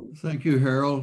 Thank you, Harold.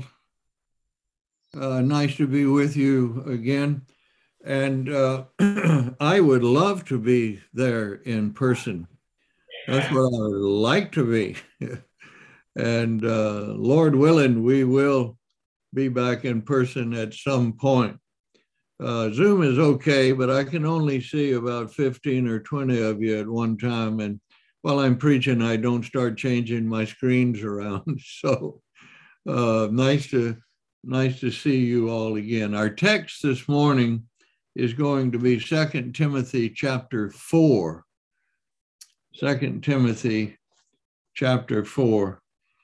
Nice to be with you again. And I would love to be there in person. That's what I would like to be. And Lord willing, we will be back in person at some point. Zoom is okay, but I can only see about 15 or 20 of you at one time. And while I'm preaching, I don't start changing my screens around. So nice to see you all again. Our text this morning is going to be 2 Timothy chapter 4. 2 Timothy chapter 4.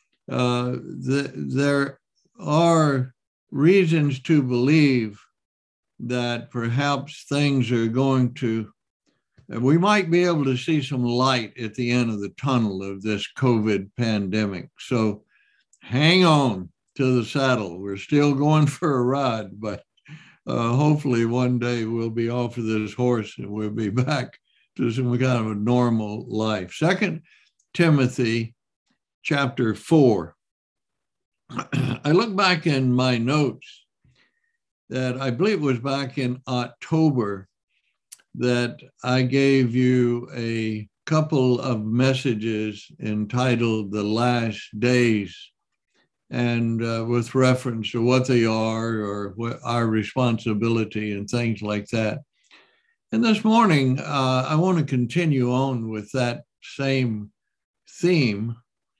There are reasons to believe that perhaps things are going to, we might be able to see some light at the end of the tunnel of this COVID pandemic. So hang on to the saddle. We're still going for a ride, but hopefully one day we'll be off of this horse and we'll be back to some kind of a normal life. 2 Timothy chapter 4. I look back in my notes that I believe it was back in October that I gave you a couple of messages entitled The Last Days, and with reference to what they are or what our responsibility and things like that. And this morning, I want to continue on with that same theme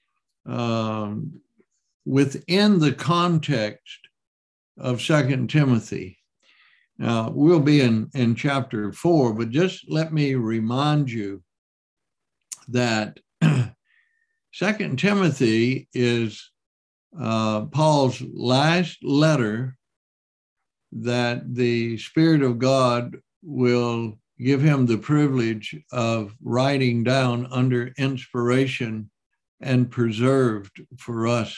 within the context of 2 Timothy. Now, we'll be in chapter 4, but just let me remind you that 2 Timothy is Paul's last letter that the Spirit of God will give him the privilege of writing down under inspiration and preserved for us.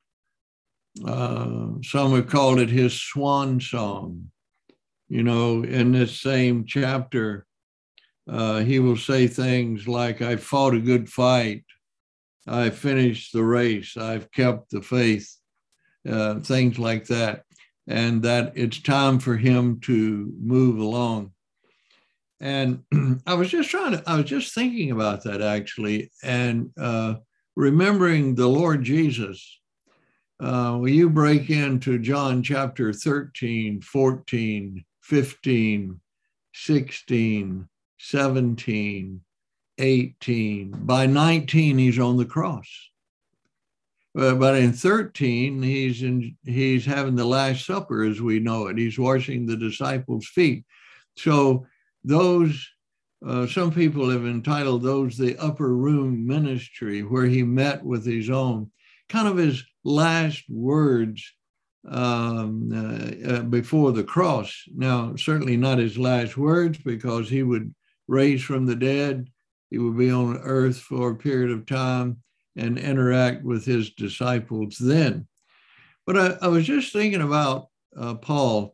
Some have called it his swan song. You know, in this same chapter, he will say things like, I fought a good fight. I finished the race. I've kept the faith, things like that. And that it's time for him to move along. And I was just thinking about that actually, and remembering the Lord Jesus. Will you break into John chapter 13, 14, 15, 16, 17, 18. By 19, he's on the cross. But in 13, he's having the Last Supper as we know it. He's washing the disciples' feet. So those, some people have entitled those the upper room ministry, where he met with his own, kind of his last words before the cross. Now, certainly not his last words, because he would raise from the dead. He would be on earth for a period of time and interact with his disciples then. But I was just thinking about Paul.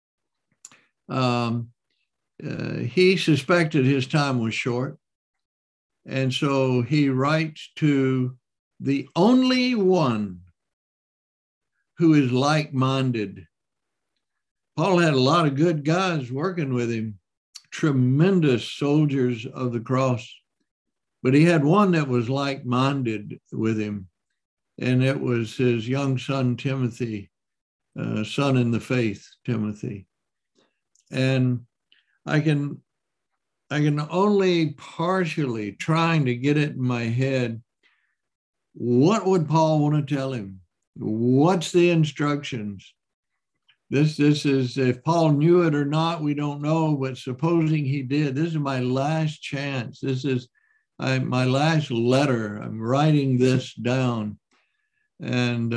He suspected his time was short. And so he writes to the only one who is like-minded. Paul had a lot of good guys working with him, tremendous soldiers of the cross, but he had one that was like-minded with him, and it was his young son, Timothy, son in the faith, Timothy. And I can only partially trying to get it in my head. What would Paul want to tell him? What's the instructions? This is, if Paul knew it or not, we don't know, but supposing he did, this is my last chance. This is my last letter. I'm writing this down. And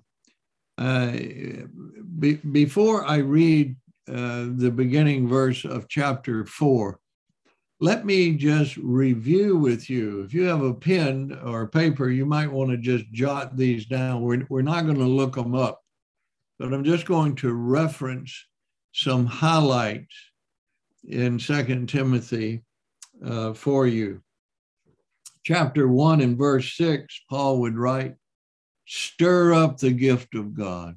before I read the beginning verse of chapter 4, let me just review with you. If you have a pen or paper, you might want to just jot these down. We're not going to look them up, but I'm just going to reference some highlights in 2 Timothy for you. Chapter 1 and verse 6, Paul would write, Stir up the gift of God.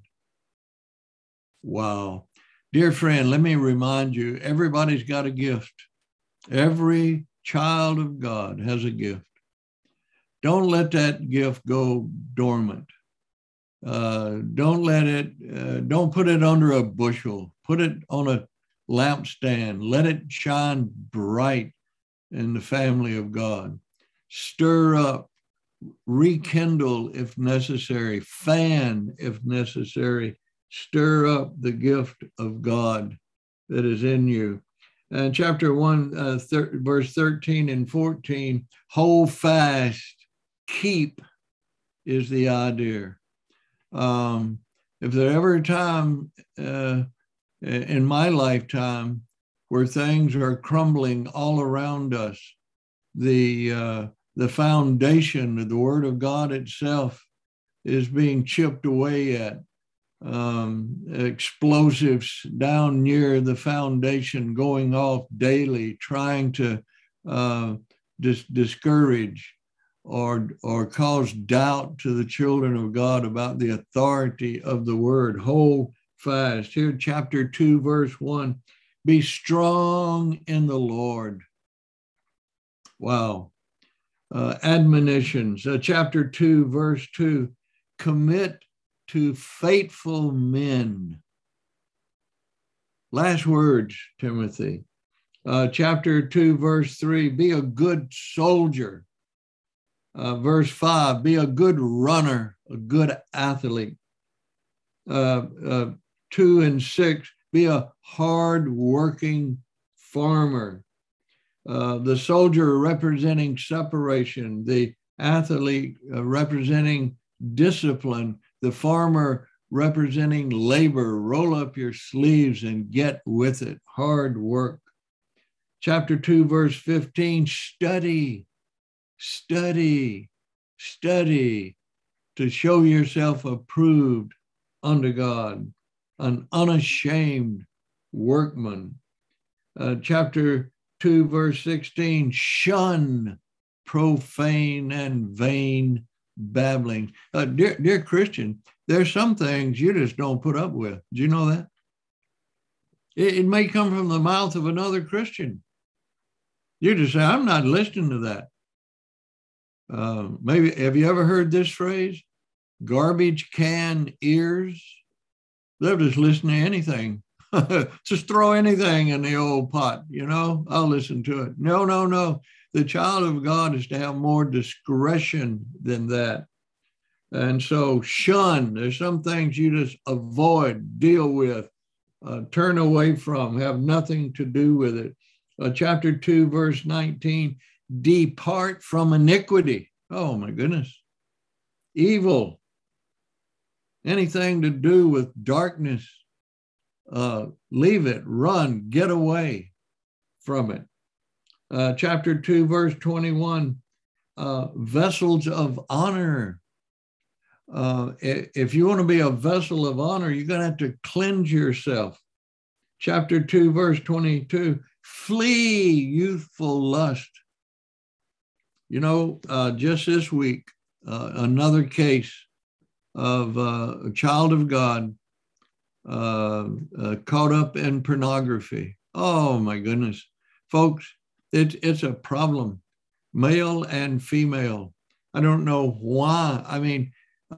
Wow. Dear friend, let me remind you, everybody's got a gift. Every child of God has a gift. Don't let that gift go dormant. Don't put it under a bushel. Put it on a lampstand. Let it shine bright in the family of God. Stir up, rekindle if necessary, fan if necessary. Stir up the gift of God that is in you. And chapter 1, verse 13 and 14, hold fast, keep is the idea. If there ever a time in my lifetime where things are crumbling all around us, the foundation of the Word of God itself is being chipped away at. Explosives down near the foundation going off daily, trying to discourage or cause doubt to the children of God about the authority of the Word. Hold fast. Here, chapter 2, verse 1, be strong in the Lord. Wow. Admonitions. Chapter 2, verse 2, commit to faithful men. Last words, Timothy. Chapter 2, verse 3, be a good soldier. Verse 5, be a good runner, a good athlete. 2 and 6, be a hard-working farmer. The soldier representing separation, the athlete representing discipline, the farmer representing labor. Roll up your sleeves and get with it. Hard work. Chapter 2, verse 15, study to show yourself approved unto God, an unashamed workman. Chapter 2, verse 16, shun profane and vain babbling. Dear Christian, there's some things you just don't put up with. Do you know that? It may come from the mouth of another Christian. You just say, I'm not listening to that. Maybe, have you ever heard this phrase? Garbage can ears? They'll just listen to anything. Just throw anything in the old pot, I'll listen to it. No. The child of God is to have more discretion than that. And so shun, there's some things you just avoid, deal with, turn away from, have nothing to do with it. Chapter 2, verse 19, depart from iniquity. Oh my goodness. Evil. Anything to do with darkness, leave it, run, get away from it. Chapter 2, verse 21, vessels of honor. If you want to be a vessel of honor, you're going to have to cleanse yourself. Chapter 2, verse 22, flee youthful lust. Just this week, another case of a child of God caught up in pornography. Oh my goodness. Folks, it's a problem, male and female. I don't know why. I mean,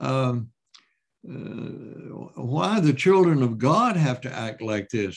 why the children of God have to act like this.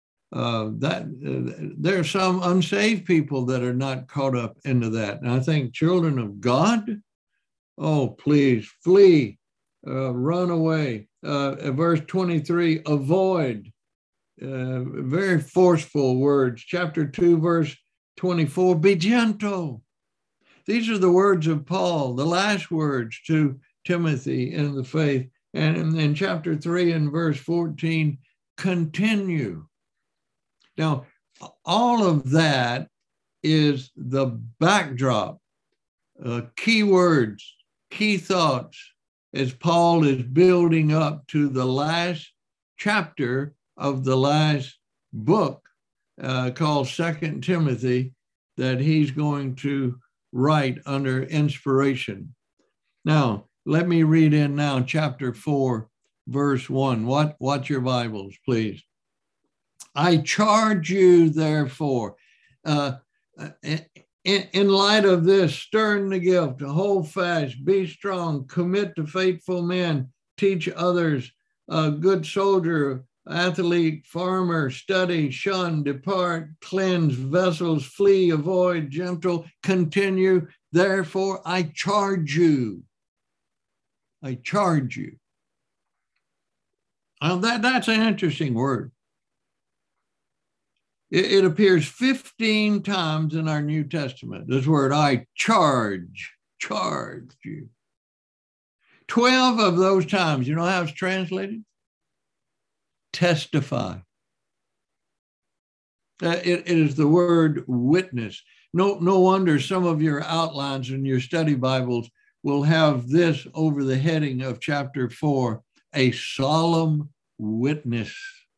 There are some unsaved people that are not caught up into that. And I think children of God, oh, please flee, run away. Verse 23, avoid. Very forceful words. Chapter 2, verse 24, be gentle. These are the words of Paul, the last words to Timothy in the faith. And in chapter 3 and verse 14, continue. Now, all of that is the backdrop, key words, key thoughts, as Paul is building up to the last chapter of the last book called 2 Timothy that he's going to write under inspiration. Now, Let me read in now chapter 4, verse 1. Watch your Bibles, please. I charge you, therefore, in light of this, stern the gift, hold fast, be strong, commit to faithful men, teach others, a good soldier, athlete, farmer, study, shun, depart, cleanse, vessels, flee, avoid, gentle, continue. Therefore, I charge you. I charge you. Now that's an interesting word. It appears 15 times in our New Testament. This word, I charge you. 12 of those times, you know how it's translated? Testify. It is the word witness. No wonder some of your outlines in your study Bibles will have this over the heading of chapter 4, a solemn witness.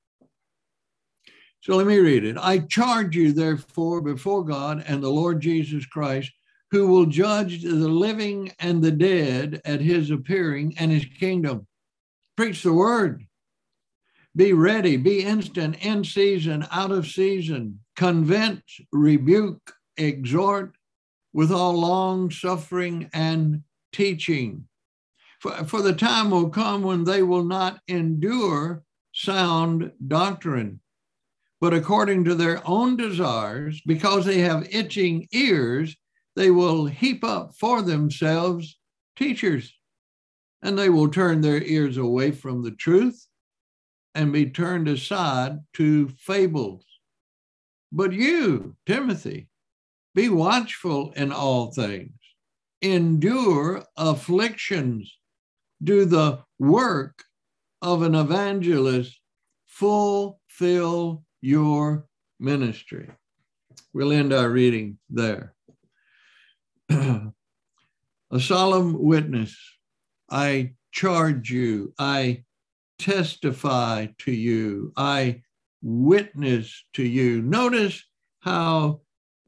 So let me read it. I charge you, therefore, before God and the Lord Jesus Christ, who will judge the living and the dead at his appearing and his kingdom. Preach the word. Be ready, be instant, in season, out of season. Convince, rebuke, exhort with all long suffering and teaching. For the time will come when they will not endure sound doctrine, but according to their own desires, because they have itching ears, they will heap up for themselves teachers, and they will turn their ears away from the truth and be turned aside to fables. But you, Timothy, be watchful in all things, endure afflictions, do the work of an evangelist, fulfill your ministry. We'll end our reading there. A solemn witness. I charge you. I testify to you. I witness to you. Notice how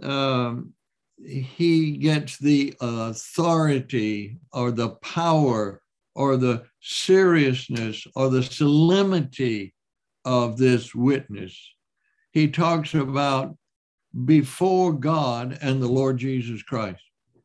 he gets the authority or the power or the seriousness or the solemnity of this witness. He talks about before God and the Lord Jesus Christ.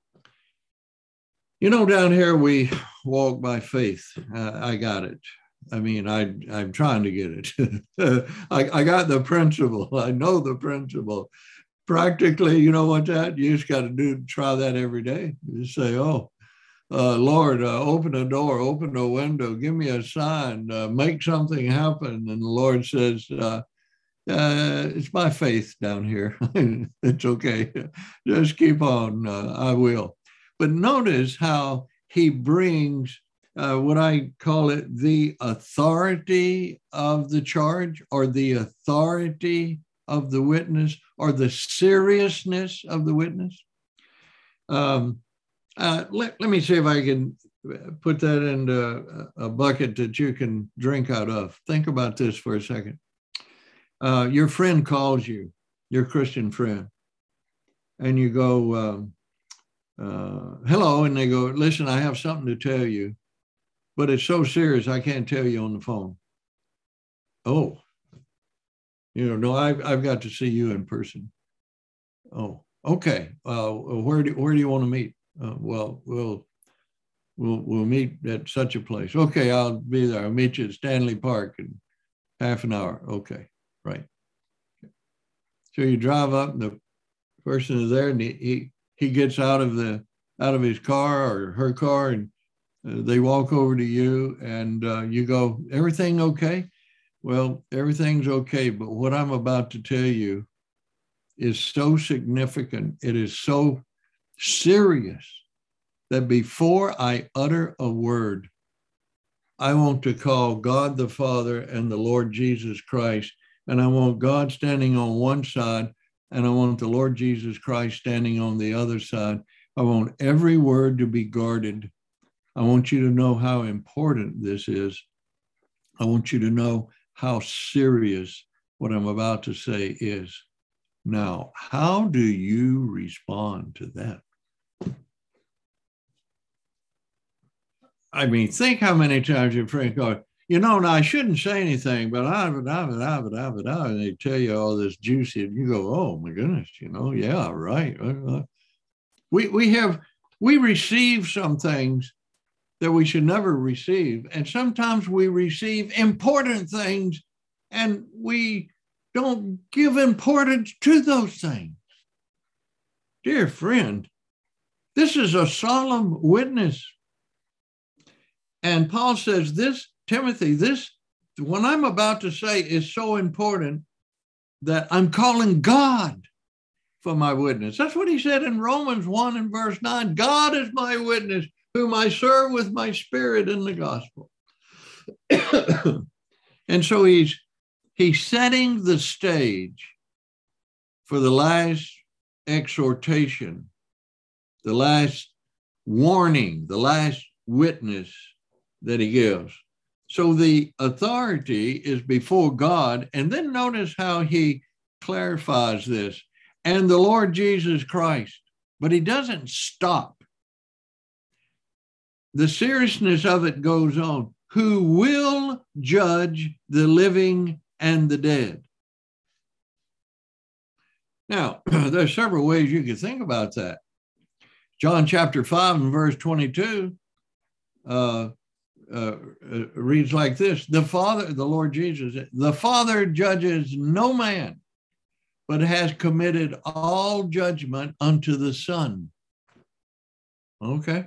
You know, down here we walk by faith. I got it. I mean, I'm trying to get it. I got the principle. I know the principle. Practically, you know what that? You just got to try that every day. You say, Lord, open a door, open a window, give me a sign, make something happen. And the Lord says, it's by faith down here. It's okay. Just keep on. I will. But notice how he brings what I call it the authority of the charge, or the authority of the witness, or the seriousness of the witness. Let me see if I can put that into a bucket that you can drink out of. Think about this for a second. Your friend calls you, your Christian friend, and you go, hello, and they go, listen, I have something to tell you, but it's so serious I can't tell you on the phone. Oh, no, I've got to see you in person. Oh, okay. Where do you want to meet? Well, we'll meet at such a place. Okay, I'll be there. I'll meet you at Stanley Park in half an hour. Okay, right. So you drive up, and the person is there, and he gets out of his car or her car, and they walk over to you, and you go, everything okay? Well, everything's okay, but what I'm about to tell you is so significant. It is so serious that before I utter a word, I want to call God the Father and the Lord Jesus Christ, and I want God standing on one side, and I want the Lord Jesus Christ standing on the other side. I want every word to be guarded. I want you to know how important this is. I want you to know how serious what I'm about to say is. Now, how do you respond to that? I mean, think how many times your friend goes, you know, now I shouldn't say anything, but and they tell you all this juicy, and you go, oh my goodness, you know, yeah, right. We receive some things that we should never receive, and sometimes we receive important things, and we don't give importance to those things. Dear friend, this is a solemn witness. And Paul says, this, Timothy, this, what I'm about to say is so important that I'm calling God for my witness. That's what he said in Romans 1 and verse 9. God is my witness, whom I serve with my spirit in the gospel. And so he's setting the stage for the last exhortation, the last warning, the last witness that he gives. So the authority is before God. And then notice how he clarifies this. And the Lord Jesus Christ. But he doesn't stop. The seriousness of it goes on. Who will judge the living and the dead. Now, there's several ways you could think about that. John chapter 5 and verse 22 reads like this. The Father, the Lord Jesus, the Father judges no man, but has committed all judgment unto the Son. Okay.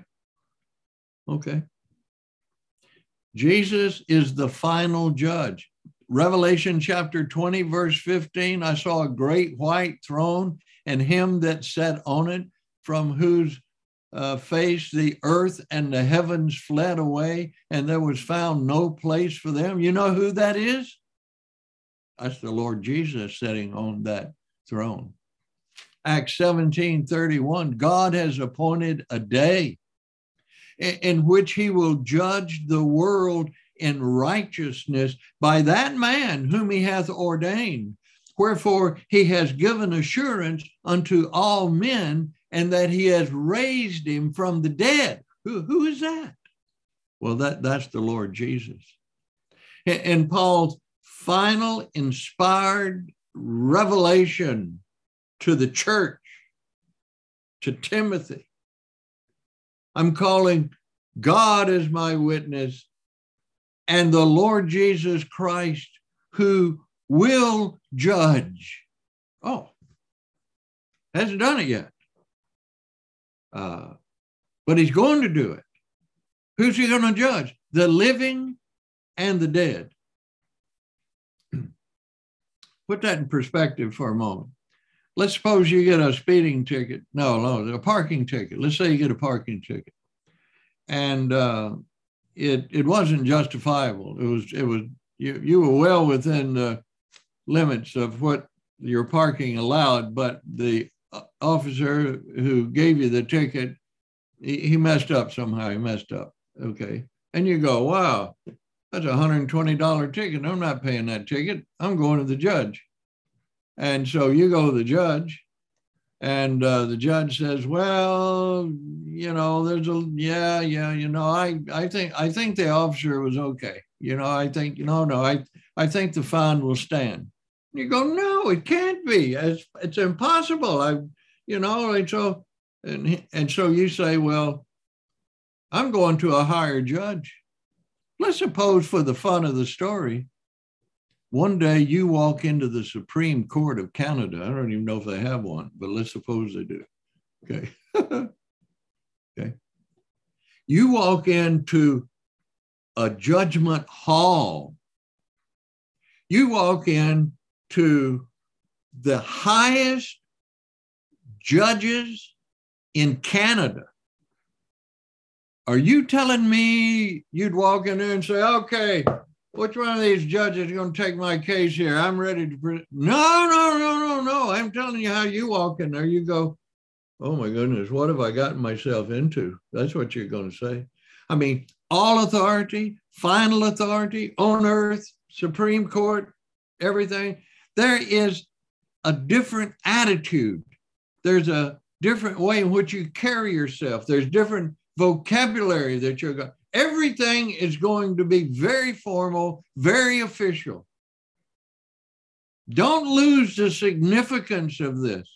Jesus is the final judge. Revelation chapter 20, verse 15, I saw a great white throne and him that sat on it, from whose face the earth and the heavens fled away, and there was found no place for them. You know who that is? That's the Lord Jesus sitting on that throne. Acts 17:31, God has appointed a day in which he will judge the world in righteousness by that man whom he hath ordained. Wherefore he has given assurance unto all men, and that he has raised him from the dead. Who is that? Well, that's the Lord Jesus. And Paul's final inspired revelation to the church, to Timothy. I'm calling God as my witness, and the Lord Jesus Christ, who will judge. Oh, hasn't done it yet. But he's going to do it. Who's he going to judge? The living and the dead. Put that in perspective for a moment. Let's suppose you get a speeding ticket. No, a parking ticket. Let's say you get a parking ticket. And it wasn't justifiable. It was you were well within the limits of what your parking allowed, but the officer who gave you the ticket, he messed up somehow. He messed up. Okay. And you go, wow, that's a $120 ticket. I'm not paying that ticket. I'm going to the judge. And so you go to the judge, and the judge says, well, you know, there's you know, I think the officer was okay. You know, I think, I think the fine will stand. You go, no, it can't be. It's impossible. And so you say, well, I'm going to a higher judge. Let's suppose, for the fun of the story, one day you walk into the Supreme Court of Canada. I don't even know if they have one, but let's suppose they do. Okay. Okay. You walk into a judgment hall. You walk into the highest judges in Canada. Are you telling me you'd walk in there and say, okay, which one of these judges is going to take my case here? I'm ready to. No. I'm telling you how you walk in there. You go, oh my goodness, what have I gotten myself into? That's what you're going to say. I mean, all authority, final authority on earth, Supreme Court, everything. There is a different attitude. There's a different way in which you carry yourself. There's different vocabulary that you're going. Everything is going to be very formal, very official. Don't lose the significance of this.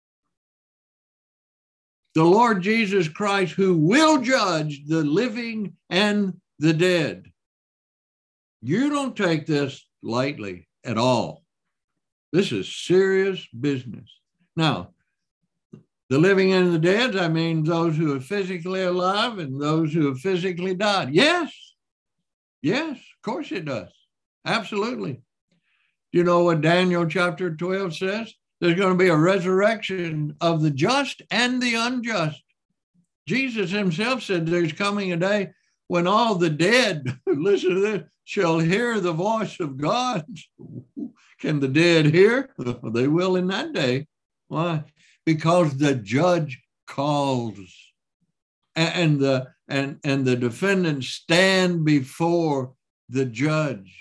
The Lord Jesus Christ, who will judge the living and the dead. You don't take this lightly at all. This is serious business. Now, the living and the dead, I mean those who are physically alive and those who have physically died. Yes, of course it does. Absolutely. Do you know what Daniel chapter 12 says? There's going to be a resurrection of the just and the unjust. Jesus himself said there's coming a day when all the dead, listen to this, shall hear the voice of God. Can the dead hear? They will in that day. Why? Because the judge calls, and the defendants stand before the judge.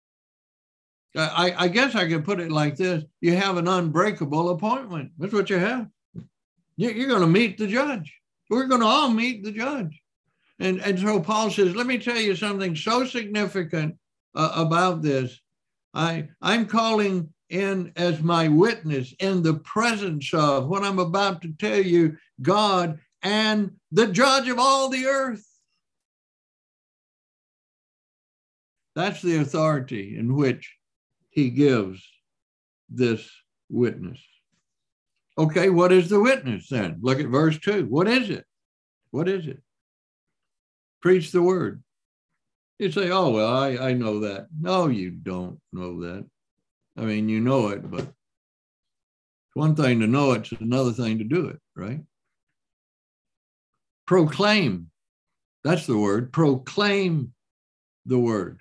I guess I could put it like this. You have an unbreakable appointment. That's what you have. You're going to meet the judge. We're going to all meet the judge. And so Paul says, let me tell you something so significant about this. I'm calling in as my witness in the presence of what I'm about to tell you, God and the judge of all the earth. That's the authority in which he gives this witness. Okay, what is the witness then? Look at verse 2. What is it? What is it? Preach the word. You say, oh, well, I know that. No, you don't know that. I mean, you know it, but it's one thing to know it, it's another thing to do it, right? Proclaim. That's the word. Proclaim the word.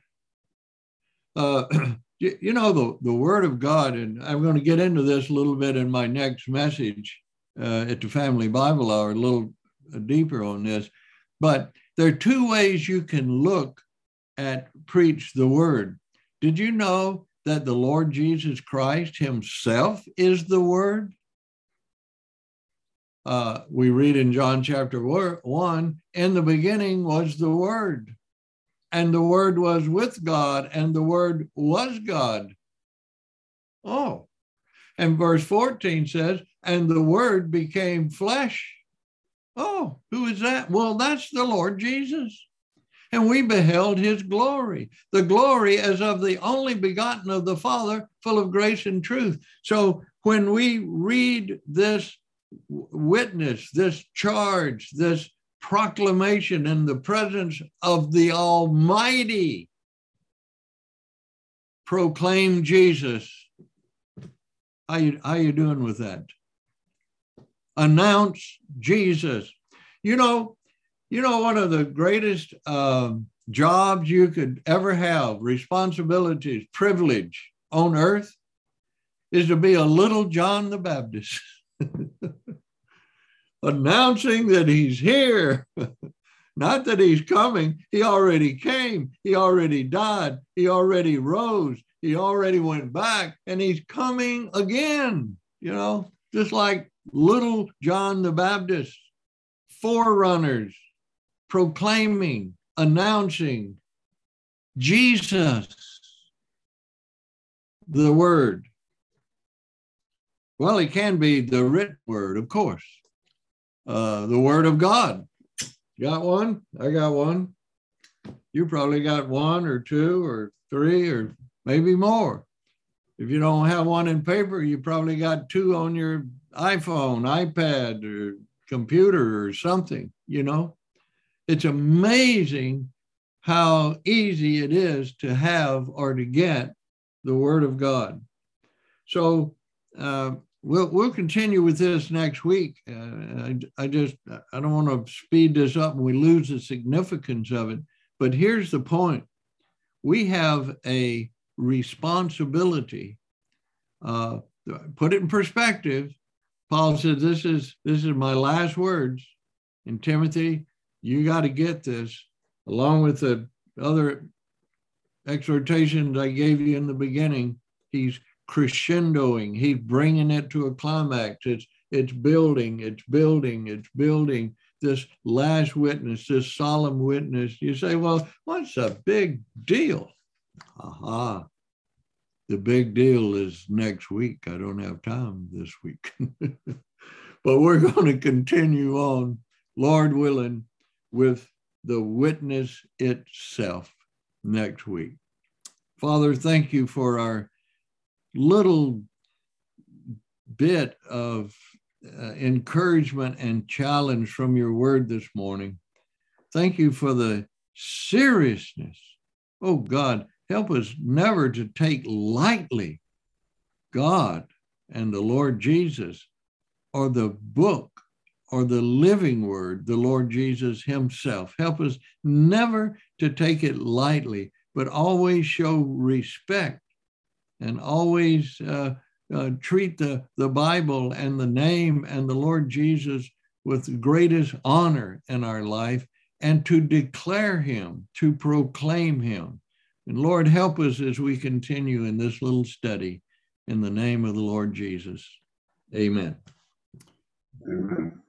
You know, the word of God, and I'm going to get into this a little bit in my next message at the Family Bible Hour, a little deeper on this, but there are two ways you can look at preach the word. Did you know that the Lord Jesus Christ himself is the word? We read in John chapter 1, in the beginning was the word, and the word was with God, and the word was God. Oh, and verse 14 says, and the word became flesh. Oh, who is that? Well, that's the Lord Jesus. And we beheld his glory, the glory as of the only begotten of the Father, full of grace and truth. So when we read this witness, this charge, this proclamation in the presence of the Almighty, proclaim Jesus. How you doing with that? Announce Jesus. You know, one of the greatest jobs you could ever have, responsibilities, privilege on earth, is to be a little John the Baptist. Announcing that he's here. Not that he's coming. He already came. He already died. He already rose. He already went back, and he's coming again, just like little John the Baptist, forerunners, proclaiming, announcing Jesus, the word. Well, it can be the written word, of course. The word of God. Got one? I got one. You probably got one or two or three or maybe more. If you don't have one in paper, you probably got two on your iPhone, iPad, or computer or something, It's amazing how easy it is to have or to get the word of God. So we'll continue with this next week. I don't want to speed this up and we lose the significance of it. But here's the point. We have a responsibility. Put it in perspective. Paul said, this is my last words. And Timothy, you got to get this, along with the other exhortations I gave you in the beginning. He's crescendoing. He's bringing it to a climax. It's building. this last witness, this solemn witness, you say, well, what's a big deal? Aha. The big deal is next week. I don't have time this week. But we're going to continue on, Lord willing, with the witness itself next week. Father, thank you for our little bit of encouragement and challenge from your word this morning. Thank you for the seriousness. Oh God, help us never to take lightly God and the Lord Jesus, or the book, or the living word, the Lord Jesus himself. Help us never to take it lightly, but always show respect and always treat the Bible and the name and the Lord Jesus with the greatest honor in our life, and to declare him, to proclaim him. And Lord, help us as we continue in this little study in the name of the Lord Jesus. Amen. Amen.